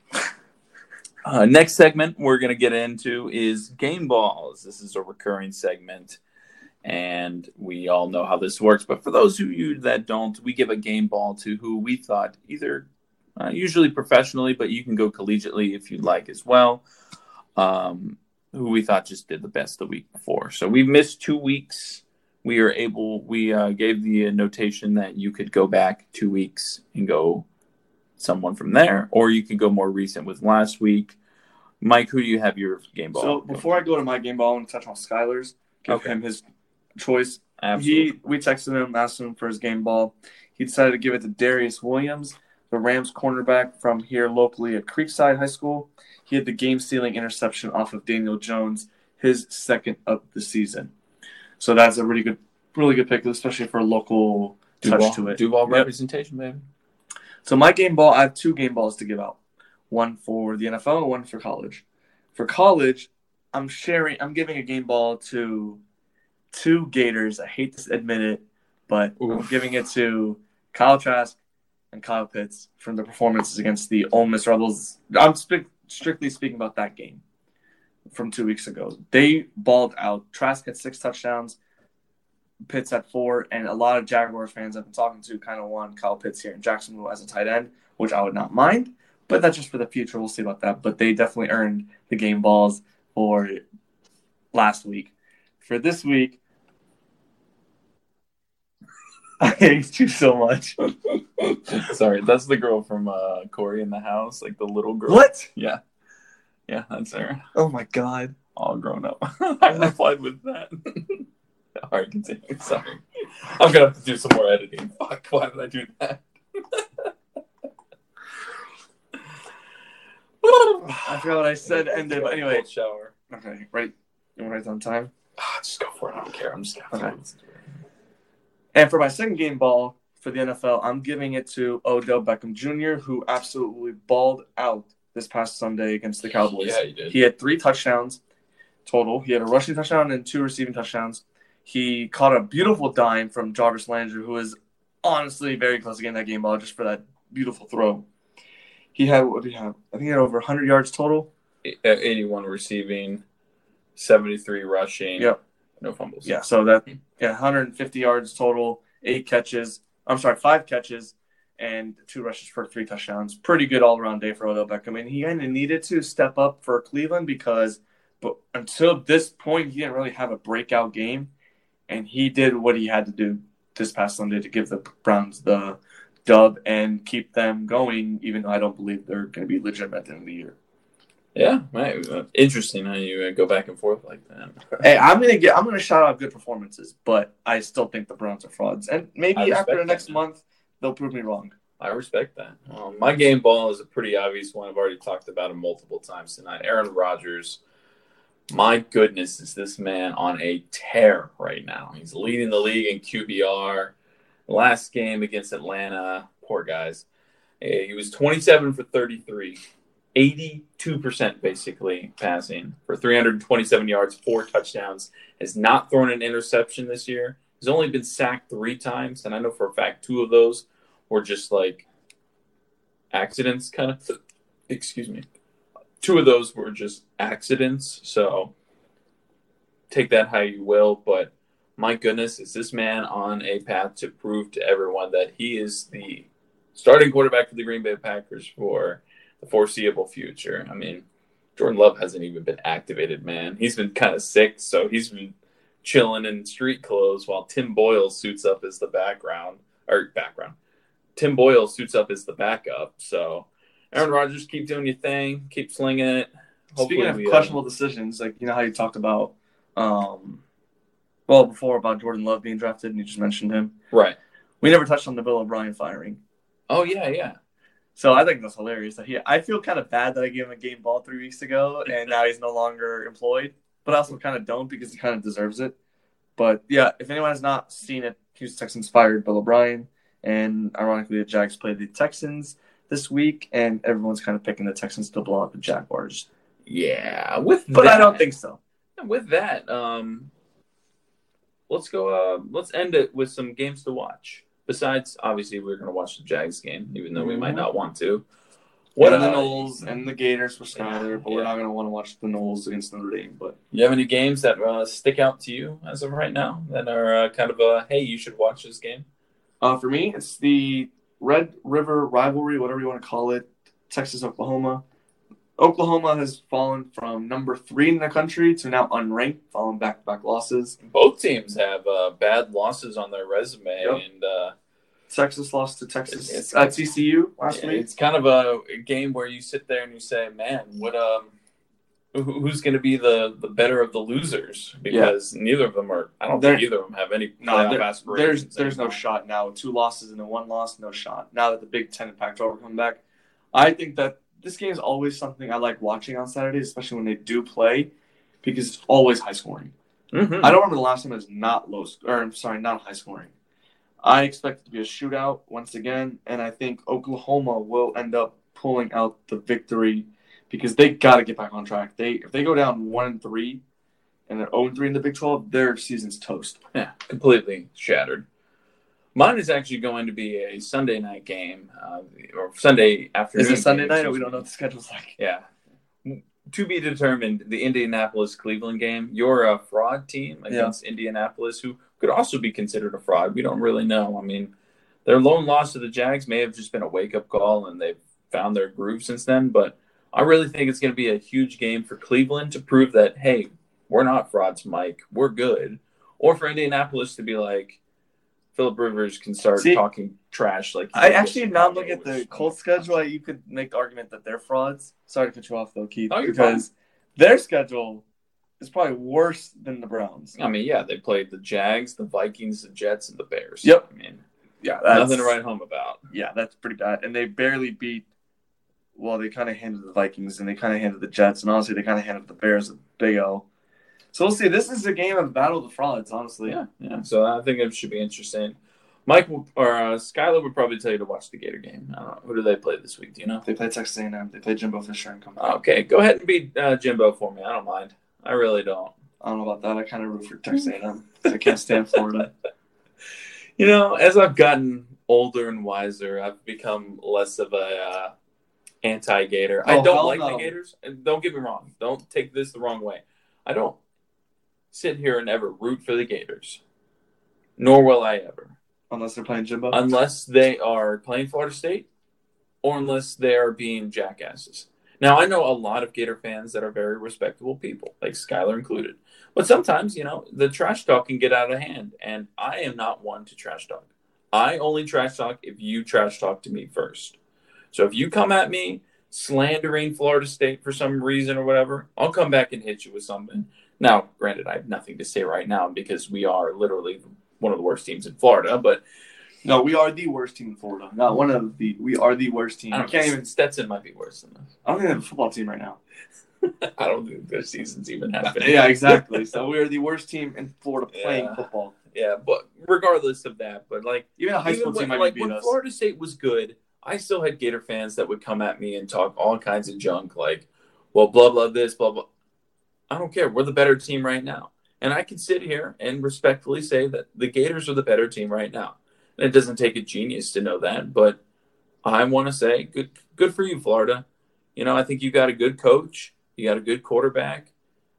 uh, next segment we're going to get into is Game Balls. This is a recurring segment, and we all know how this works. But for those of you that don't, we give a game ball to who we thought either, uh, usually professionally, but you can go collegiately if you'd like as well, um, who we thought just did the best the week before. So we missed two weeks. We are able, we uh, gave the notation that you could go back two weeks and go someone from there, or you could go more recent with last week. Mike, who do you have your game ball? So before I go to my game ball, I want to touch on Skylar's, give okay. him his choice. Absolutely. He we texted him, asked him for his game ball. He decided to give it to Darius Williams, the Rams cornerback from here locally at Creekside High School. He had the game-stealing interception off of Daniel Jones, his second of the season. So that's a really good, really good pick, especially for a local Duval, touch to it. Duval Yep. representation, baby. So my game ball, I have two game balls to give out. One for the N F L and one for college. For college, I'm sharing, I'm giving a game ball to two Gators. I hate to admit it, but Oof. I'm giving it to Kyle Trask and Kyle Pitts from the performances against the Ole Miss Rebels. I'm sp- strictly speaking about that game from two weeks ago. They balled out. Trask had six touchdowns, Pitts at four, and a lot of Jaguars fans I've been talking to kind of want Kyle Pitts here in Jacksonville as a tight end, which I would not mind, but that's just for the future. We'll see about that. But they definitely earned the game balls for last week. For this week, I hate you so much. Sorry, that's the girl from uh, Corey in the House, like the little girl. What? Yeah. Yeah, that's her. Oh, my God. All grown up. I replied with that. All right, continue. Sorry. I'm going to have to do some more editing. Fuck, why did I do that? I forgot what I said ended, but anyway. Shower. Okay, right. You want to write on time? Ah, just go for it. I don't care. I'm just going to okay. And for my second game ball for the N F L, I'm giving it to Odell Beckham Junior, who absolutely balled out this past Sunday against the Cowboys. Yeah, he did. He had three touchdowns total. He had a rushing touchdown and two receiving touchdowns. He caught a beautiful dime from Jarvis Landry, who was honestly very close to getting that game ball just for that beautiful throw. He had, what did he have? I think he had over one hundred yards total. eighty-one receiving, seventy-three rushing. Yep. No fumbles. Yeah, so that, yeah, one hundred fifty yards total, eight catches. I'm sorry, five catches, and two rushes for three touchdowns. Pretty good all-around day for Odell Beckham. And he kind of needed to step up for Cleveland because but until this point, he didn't really have a breakout game. And he did what he had to do this past Sunday to give the Browns the dub and keep them going, even though I don't believe they're going to be legitimate at the end of the year. Yeah, right. Interesting how you go back and forth like that. Hey, I'm gonna get. I'm gonna shout out good performances, but I still think the Browns are frauds. And maybe after the next month, they'll prove me wrong. I respect that. Um, my game ball is a pretty obvious one. I've already talked about him multiple times tonight. Aaron Rodgers. My goodness, is this man on a tear right now? He's leading the league in Q B R. Last game against Atlanta, poor guys. He was twenty-seven for thirty-three. eighty-two percent basically passing for three hundred twenty-seven yards, four touchdowns. Has not thrown an interception this year. He's only been sacked three times, and I know for a fact two of those were just like accidents, kind of. Excuse me. Two of those were just accidents, so take that how you will. But my goodness, is this man on a path to prove to everyone that he is the starting quarterback for the Green Bay Packers for the foreseeable future. I mean, Jordan Love hasn't even been activated, man. He's been kind of sick, so he's been chilling in street clothes while Tim Boyle suits up as the background or background. Tim Boyle suits up as the backup. So Aaron Rodgers, keep doing your thing, keep slinging it. Hopefully Speaking of we, questionable uh, decisions, like you know how you talked about, um, well, before about Jordan Love being drafted, and you just mentioned him, right? We never touched on the Bill O'Brien firing. Oh yeah, yeah. So I think that's hilarious. That he, I feel kind of bad that I gave him a game ball three weeks ago, and now he's no longer employed. But I also kind of don't because he kind of deserves it. But yeah, if anyone has not seen it, Houston Texans fired Bill O'Brien, and ironically, the Jags played the Texans this week, and everyone's kind of picking the Texans to blow out the Jaguars. Yeah, with but that, I don't think so. With that, um, let's go. Uh, let's end it with some games to watch. Besides, obviously, we're going to watch the Jags game, even though we mm-hmm. might not want to. What and the uh, Knowles and the Gators for Skyler, but yeah. we're not going to want to watch the Knowles against Notre Dame. But you have any games that uh, stick out to you as of right now that are uh, kind of a hey, you should watch this game? Uh, for me, it's the Red River rivalry, whatever you want to call it, Texas Oklahoma. Oklahoma has fallen from number three in the country to now unranked, following back-to-back losses. Both teams have uh, bad losses on their resume, yep. and uh, Texas lost to Texas it's, at T C U last yeah, week. It's kind of a game where you sit there and you say, "Man, what um, who- who's going to be the, the better of the losers because neither of them are. I don't They're- think either of them have any No, playoff there, aspirations. there's there's no anymore. shot now. Two losses and a one loss, no shot. Now that the Big Ten and Pac twelve are coming back, I think that this game is always something I like watching on Saturdays, especially when they do play, because it's always high scoring. Mhm. I don't remember the last time it was not low, sc- or I'm sorry, not high scoring. I expect it to be a shootout once again, and I think Oklahoma will end up pulling out the victory because they got to get back on track. They if they go down one and three, and they're zero and three in the Big twelve, their season's toast. Yeah, completely shattered. Mine is actually going to be a Sunday night game, uh, or Sunday afternoon. Is it Sunday game, night, or excuse we don't me. know what the schedule's like? Yeah. To be determined, the Indianapolis-Cleveland game. You're a fraud team against Indianapolis, who could also be considered a fraud. We don't really know. I mean, their lone loss to the Jags may have just been a wake-up call, and they've found their groove since then. But I really think it's going to be a huge game for Cleveland to prove that, hey, we're not frauds, Mike. We're good. Or for Indianapolis to be like, Phillip Rivers can start See, talking trash. Like I actually did not look Chicago at the was- Colts schedule. You could make the argument that they're frauds. Sorry to cut you off, though, Keith, Oh, you're because their schedule is probably worse than the Browns. I mean, yeah, they played the Jags, the Vikings, the Jets, and the Bears. Yep. I mean, Yeah, that's, nothing to write home about. Yeah, that's pretty bad. And they barely beat. Well, they kind of handled the Vikings, and they kind of handled the Jets, and honestly, they kind of handled the Bears with big O. So we'll see. This is a game of battle of the frauds, honestly. Yeah, yeah. So I think it should be interesting. Mike will, or uh, Skylar would probably tell you to watch the Gator game. I don't know. Who do they play this week? Do you know? They play Texas A and M. They play Jimbo Fisher and company. Okay, go ahead and beat uh, Jimbo for me. I don't mind. I really don't. I don't know about that. I kind of root for Texas A and M. I can't stand Florida. You know, as I've gotten older and wiser, I've become less of a uh, anti-Gator. I Oh, don't hell like no. the Gators. And don't get me wrong. Don't take this the wrong way. I don't sit here and ever root for the Gators. Nor will I ever. Unless they're playing Jimbo. Unless they are playing Florida State or unless they are being jackasses. Now, I know a lot of Gator fans that are very respectable people, like Skylar included. But sometimes, you know, the trash talk can get out of hand, and I am not one to trash talk. I only trash talk if you trash talk to me first. So if you come at me slandering Florida State for some reason or whatever, I'll come back and hit you with something. Now, granted, I have nothing to say right now because we are literally one of the worst teams in Florida, but No, we are the worst team in Florida. Not one of the. We are the worst team. I I don't can't know, even. Stetson might be worse than this. I don't think they have a football team right now. I don't think their season's even happening. Yeah, exactly. So we are the worst team in Florida playing Yeah. football. Yeah, but regardless of that, but like Even a high even school when, team might like beat when us. Florida State was good, I still had Gator fans that would come at me and talk all kinds of junk, like, well, blah blah this, blah blah. I don't care. We're the better team right now, and I can sit here and respectfully say that the Gators are the better team right now. And it doesn't take a genius to know that, but I want to say good, good for you, Florida. You know, I think you got a good coach. You got a good quarterback.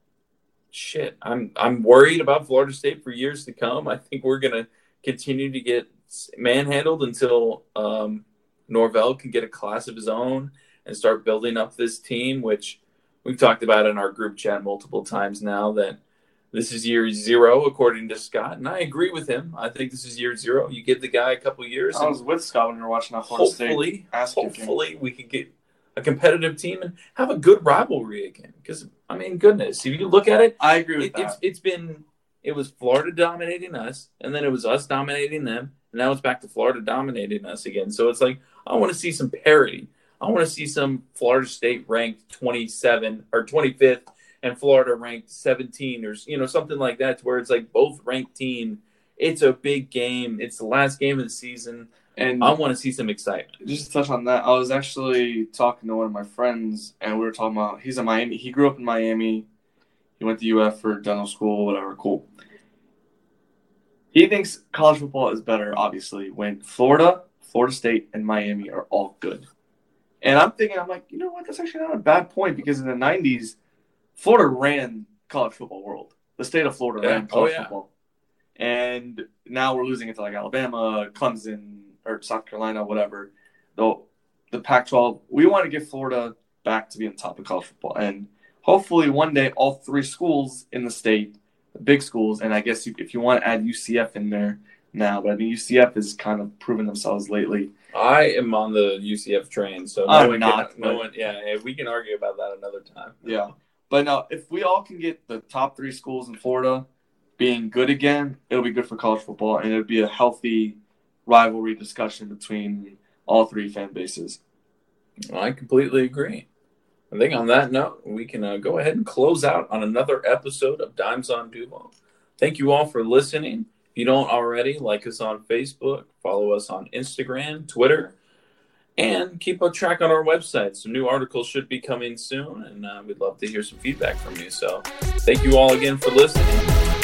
Shit, I'm I'm worried about Florida State for years to come. I think we're gonna continue to get manhandled until um, Norvell can get a class of his own and start building up this team, which we've talked about in our group chat multiple times now. That this is year zero, according to Scott, and I agree with him. I think this is year zero. You give the guy a couple years, I and was with Scott when we were watching that Florida State. hopefully, ass kicking. hopefully we could get a competitive team and have a good rivalry again. Because I mean, goodness, if you look at it, I agree with it that. it's it's been it was Florida dominating us, and then it was us dominating them, and now it's back to Florida dominating us again. So it's like I want to see some parity. I want to see some Florida State ranked twenty-seven or twenty-fifth, and Florida ranked seventeen, or you know something like that, to where it's like both ranked team. It's a big game. It's the last game of the season. And I want to see some excitement. just to touch on that, I was actually talking to one of my friends, and we were talking about he's in Miami. He grew up in Miami. He went to U F for dental school, whatever. Cool. He thinks college football is better, obviously, when Florida, Florida State, and Miami are all good. And I'm thinking, I'm like, you know what? That's actually not a bad point because in the nineties, Florida ran college football world. The state of Florida Yeah. ran college Oh, yeah. football. And now we're losing it to like Alabama, Clemson, or South Carolina, whatever. The, the Pac twelve, we want to get Florida back to be on top of college football. And hopefully one day all three schools in the state, the big schools, and I guess you, if you want to add U C F in there now, but I mean U C F has kind of proven themselves lately. I am on the U C F train, so no I'm one not, Can, no but- one, yeah, yeah, we can argue about that another time. Yeah. But no, if we all can get the top three schools in Florida being good again, it'll be good for college football, and it'll be a healthy rivalry discussion between all three fan bases. I completely agree. I think on that note, we can uh, go ahead and close out on another episode of Dimes on Duval. Thank you all for listening. If you don't already, like us on Facebook, follow us on Instagram, Twitter, and keep a track on our website. Some new articles should be coming soon, and uh, we'd love to hear some feedback from you. So thank you all again for listening.